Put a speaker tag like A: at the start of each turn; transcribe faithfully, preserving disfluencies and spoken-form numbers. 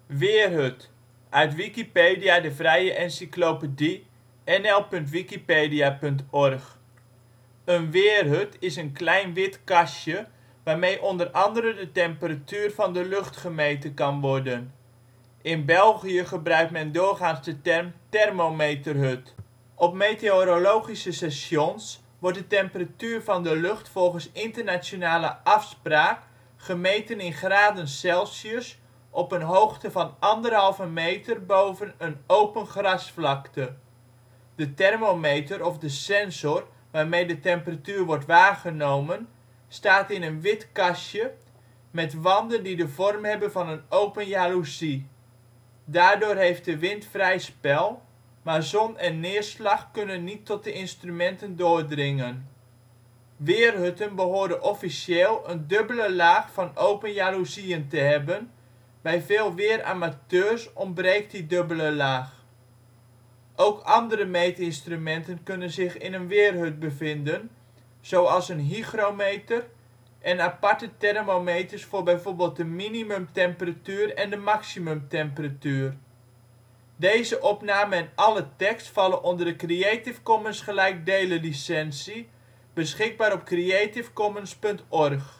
A: Weerhut, uit Wikipedia, de vrije encyclopedie. N L punt wikipedia punt org. Een weerhut is een klein wit kastje, waarmee onder andere de temperatuur van de lucht gemeten kan worden. In België gebruikt men doorgaans de term thermometerhut. Op meteorologische stations wordt de temperatuur van de lucht volgens internationale afspraak gemeten in graden Celsius op een hoogte van anderhalve meter boven een open grasvlakte. De thermometer of de sensor waarmee de temperatuur wordt waargenomen staat in een wit kastje met wanden die de vorm hebben van een open jaloezie. Daardoor heeft de wind vrij spel, maar zon en neerslag kunnen niet tot de instrumenten doordringen. Weerhutten behoren officieel een dubbele laag van open jaloezieën te hebben, bij veel weeramateurs ontbreekt die dubbele laag. Ook andere meetinstrumenten kunnen zich in een weerhut bevinden, zoals een hygrometer en aparte thermometers voor bijvoorbeeld de minimumtemperatuur en de maximumtemperatuur. Deze opname en alle tekst vallen onder de Creative Commons gelijkdelen licentie, beschikbaar op creativecommons punt org